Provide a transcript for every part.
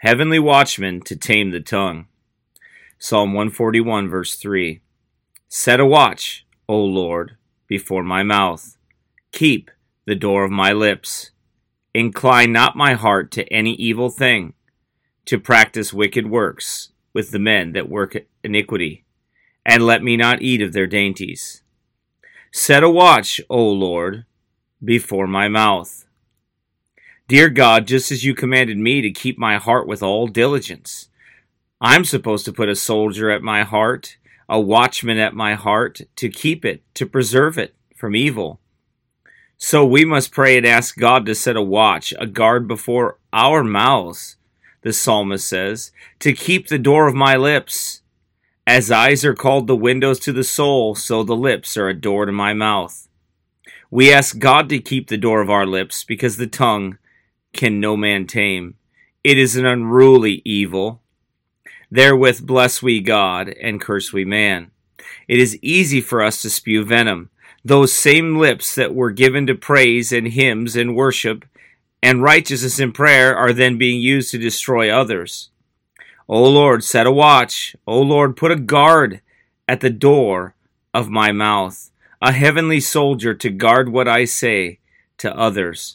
Heavenly watchman to tame the tongue. Psalm 141, verse 3. Set a watch, O Lord, before my mouth. Keep the door of my lips. Incline not my heart to any evil thing, to practice wicked works with the men that work iniquity, and let me not eat of their dainties. Set a watch, O Lord, before my mouth. Dear God, just as you commanded me to keep my heart with all diligence, I'm supposed to put a soldier at my heart, a watchman at my heart, to keep it, to preserve it from evil. So we must pray and ask God to set a watch, a guard before our mouths, the psalmist says, to keep the door of my lips. As eyes are called the windows to the soul, so the lips are a door to my mouth. We ask God to keep the door of our lips, because the tongue can no man tame. It is an unruly evil. Therewith bless we God, and curse we man. It is easy for us to spew venom. Those same lips that were given to praise and hymns and worship and righteousness and prayer are then being used to destroy others. O Lord, set a watch. O Lord, put a guard at the door of my mouth, a heavenly soldier to guard what I say to others.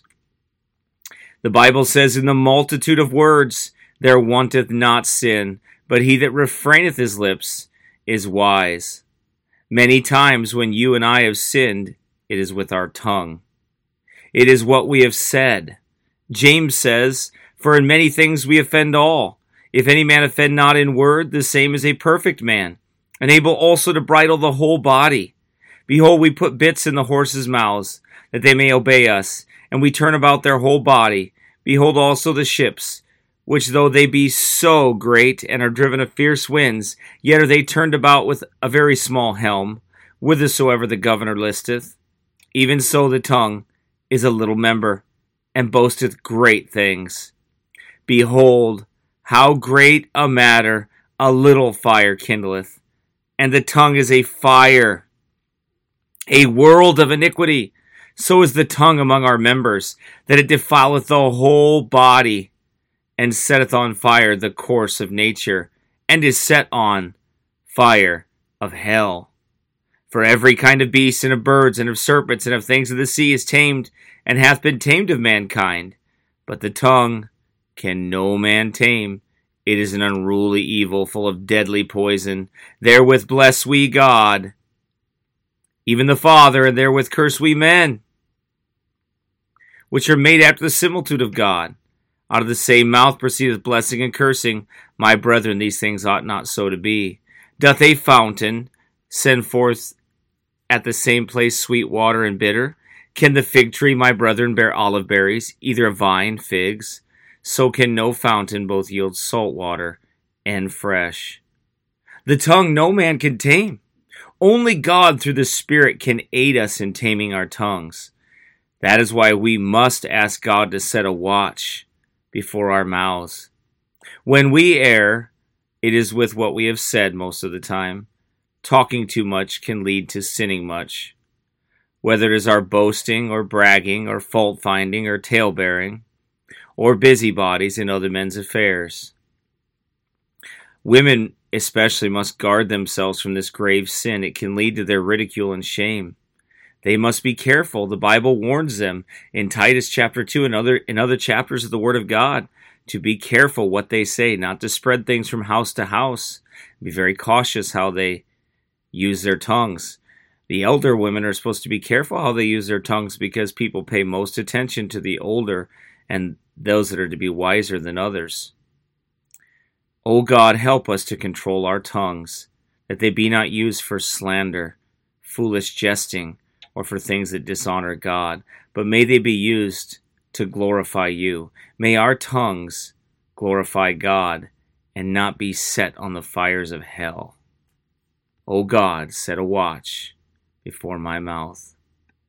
The Bible says, in the multitude of words there wanteth not sin, but he that refraineth his lips is wise. Many times when you and I have sinned, it is with our tongue. It is what we have said. James says, for in many things we offend all. If any man offend not in word, the same is a perfect man, and able also to bridle the whole body. Behold, we put bits in the horses' mouths, that they may obey us, and we turn about their whole body. Behold also the ships, which though they be so great and are driven of fierce winds, yet are they turned about with a very small helm, whithersoever the governor listeth. Even so the tongue is a little member, and boasteth great things. Behold, how great a matter a little fire kindleth, and the tongue is a fire, a world of iniquity. So is the tongue among our members, that it defileth the whole body, and setteth on fire the course of nature, and is set on fire of hell. For every kind of beast, and of birds, and of serpents, and of things of the sea is tamed, and hath been tamed of mankind. But the tongue can no man tame. It is an unruly evil, full of deadly poison. Therewith bless we God, even the Father, and therewith curse we men, which are made after the similitude of God. Out of the same mouth proceedeth blessing and cursing. My brethren, these things ought not so to be. Doth a fountain send forth at the same place sweet water and bitter? Can the fig tree, my brethren, bear olive berries, either a vine figs? So can no fountain both yield salt water and fresh. The tongue no man can tame. Only God through the Spirit can aid us in taming our tongues. That is why we must ask God to set a watch before our mouths. When we err, it is with what we have said most of the time. Talking too much can lead to sinning much. Whether it is our boasting or bragging or fault-finding or tale-bearing or busybodies in other men's affairs. Women especially must guard themselves from this grave sin. It can lead to their ridicule and shame. They must be careful. The Bible warns them in Titus chapter 2 and in other chapters of the Word of God to be careful what they say, not to spread things from house to house. Be very cautious how they use their tongues. The elder women are supposed to be careful how they use their tongues, because people pay most attention to the older and those that are to be wiser than others. O God, help us to control our tongues, that they be not used for slander, foolish jesting, or for things that dishonor God, but may they be used to glorify you. May our tongues glorify God and not be set on the fires of hell. O God, set a watch before my mouth.